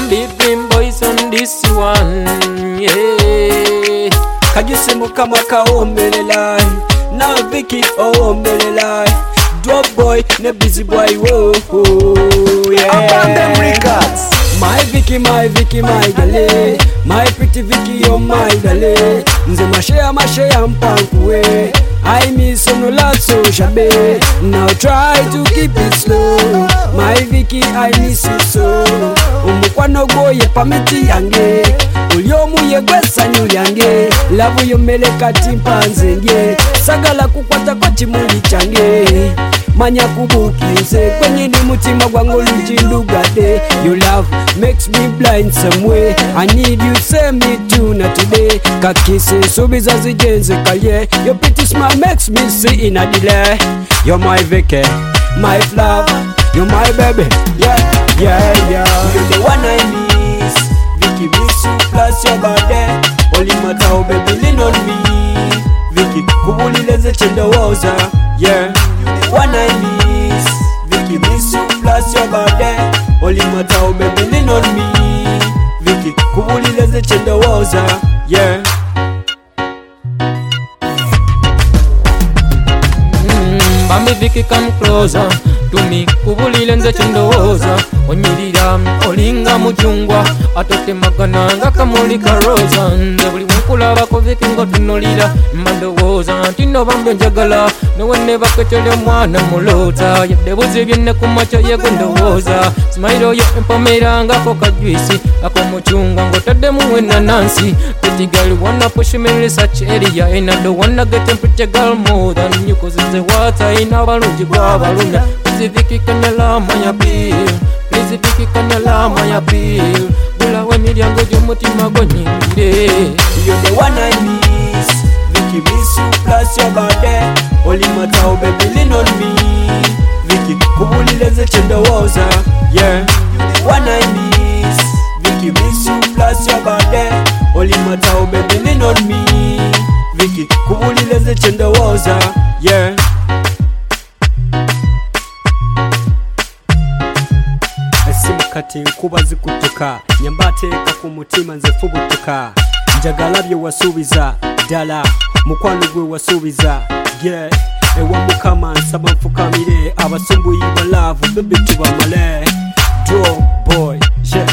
big green boys on this one, yeah. Kajusemu kama kaombelela na Vicky ombelela drop boy ne busy boy whoa, yeah. Abandon Records. My Vicky, my Vicky, my gale. My pretty Vicky, you're my gale. Nze mashea mpankuwe. I miss no lot so shabe. Now try to keep it slow. My Vicky, I miss you so. Umukwano goye pamiti yange. Uliomu yegwesa nyulyange. Lavu yomeleka timpanzenge. Sagala kukwata kwa chimuli change. Manya kubukize kwenye ni mutima gwangu lujindugade. Your love makes me blind some way. I need you, say me too, not today. Kakise subiza zijenze kalye. Your pretty smile makes me see in a delay. You're my Vicky, my love. You're my baby, yeah, yeah, yeah. You're the one I miss. Vicky miss you plus your body. Only matter how baby lean on me. Vicky kubulileze chendowoza, yeah. One I miss, Vicky miss you plus your body. Only matter how baby lean on me. Vicky kubulileze chendowoza, yeah. Bami Vicky come closer to me, kubulileze chendowoza. Onyirira olinga muchungwa atote magana nga kamuli karoza. Nze buli mkulabako Vicky ngotunulira mbandowoza ntino bambe njagala nowene baketele mwana mulota yadde buzibye kumacho yego ndowooza smile yo empomera ngako kajwisi ako muchungwa ngotadde muwe nanansi pretty girl wanna push me in such area and I don't wanna get in pretty girl more than you cause the water in our lungi gwa balumya Vicky kanyala maya bill Please Vicky kanyala maya bill bula we milyango gy'omutima gonyingire. You're the one I miss. Vicky miss you plus your body. Only matter how baby lean on me. Vicky kubulileze chendowoza, yeah. You're the one I miss. Vicky miss you plus your body. Only matter how baby lean on me. Vicky kubulileze chendowoza, yeah. Kati nkuba zikutuka nyambateeka ku mutima nze fubutuka njagala bye wasuubiza ddala mukwano gwe wasuubiza yeah ewa mukama nsaba nfukamire abasumbuyi ba love bebe tubamale draw boy yeah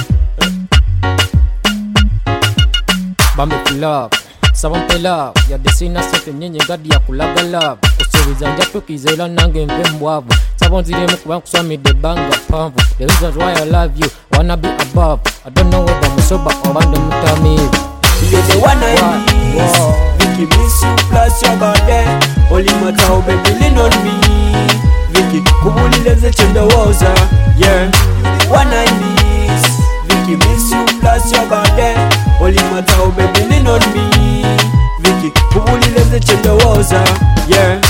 Bami love sabampe love yadesina sote nyenye gadi ya kulaga love kusubiza njatukizela nange mpe mbwavu sabonziremu kuba nkuswamidde banga panvu the reasons why I love you wanna be above I don't know whether musoba or ndi mutamivu. You're the one I miss. Vicky miss you plus your body. Only matter how baby lean on me. Vicky kubulileze chendowoza, yeah. You're the one I miss. Vicky miss you plus your body. Only matter how baby lean on me. Vicky kubulileze chendowoza, yeah.